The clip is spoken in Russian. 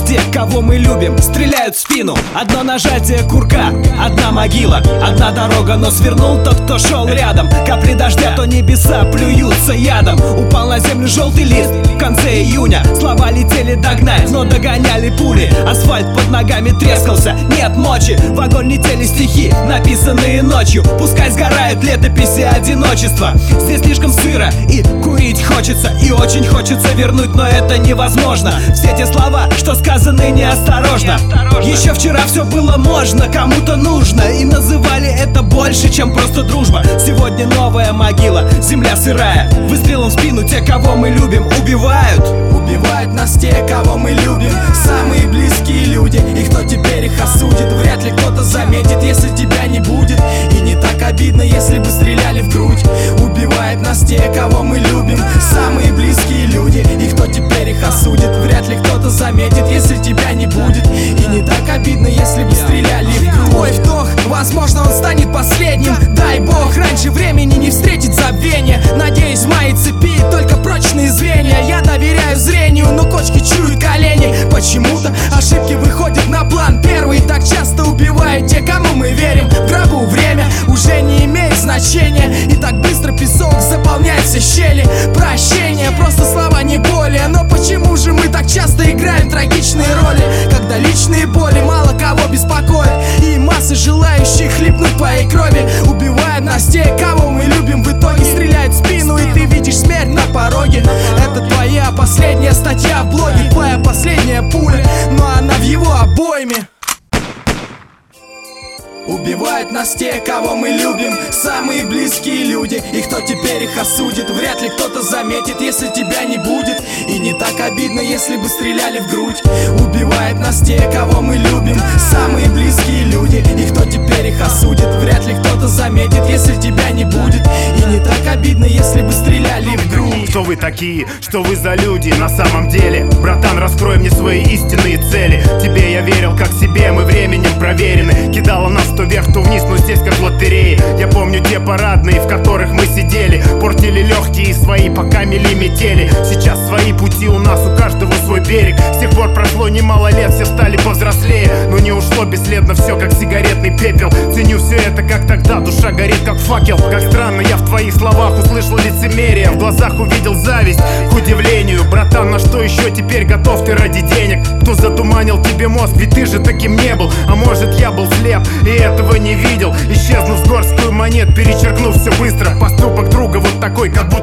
те, кого мы любим, стреляют в спину. Одно нажатие курка, одна могила, одна дорога, но свернул тот, кто шел рядом. Капли дождя, то небеса плюются ядом. Упал на землю желтый лист в конце июня. Слова летели догнать, но догоняли пули. Асфальт под ногами трескался, нет мочи. В огонь летели стихи, написанные ночью. Пускай сгорают летописи одиночества. Здесь слишком сыро и курить хочется. И очень хочется вернуть, но это невозможно. Все те слова, что сказаны неосторожно. Еще вчера все было можно, кому-то нужно. И называли это больше, чем просто дружба. Сегодня новая могила, земля сырая. Выстрелом в спину те, кого мы любим, убивают. Убивают нас те, кого мы любим, самые близкие люди. И кто теперь их осудит? Вряд ли кто-то заметит, если тебя не будет. И не так обидно, если бы стреляли в грудь. Убивают нас те, кого мы любим, самые близкие люди. И кто теперь их осудит? Вряд ли кто-то заметит, если тебя не будет. И не так обидно, если бы стреляли в грудь. Мой вдох, возможно, он станет последним. Дай бог, раньше времени не встретить забвение. Надеюсь, в моей цепи только прочные звенья. Я доверяю зрению, но кочки чуют колени. Почему-то ошибки выходят на план первый. Так часто убивают те, кому мы верим. В гробу время уже не имеет значения. И так быстро песок заполняет все щели. Прощение, просто слова, не более. Но почему же мы так часто играем трагичные роли, когда личные боли мало кого беспокоят, и массы желающих хлебнуть твоей крови. Убивают нас те, кого мы любим, в итоге стреляют в спину, и ты видишь смерть на пороге. Это твоя последняя статья в блоге, твоя последняя пуля, но она в его обойме. Убивают нас те, кого мы любим, самые близкие люди. И кто теперь их осудит? Вряд ли кто-то заметит, если тебя не будет. И не так обидно, если бы стреляли в грудь. Убивают нас те, кого мы любим, самые близкие люди. И кто теперь их осудит? Вряд ли кто-то заметит, если тебя не будет. И не так обидно, если бы стреляли в грудь. Кто вы такие? Что вы за люди на самом деле? Братан, раскрой мне свои истинные цели. Тебе я верил как себе, мы временем проверены. Кидала нас то вверх, то вниз, но здесь как в лотерее. Я помню те парадные, в которых мы сидели, портили легкие свои, пока мели метели. Сейчас свои пути у нас, у каждого свой берег. С тех пор прошло немало лет, все стали повзрослее. Но не ушло бесследно все, как сигаретный пепел. Ценю все это, как тогда, душа горит, как факел. Как странно, я в твоих словах услышал лицемерие, в глазах увидел зависть, к удивлению. Братан, на что еще теперь готов ты ради денег? Кто затуманил тебе мозг, ведь ты же таким не был. А может, я был слеп и этого не видел, исчезнув с горсткую монет, перечеркнув все быстро. Поступок друга вот такой, как будто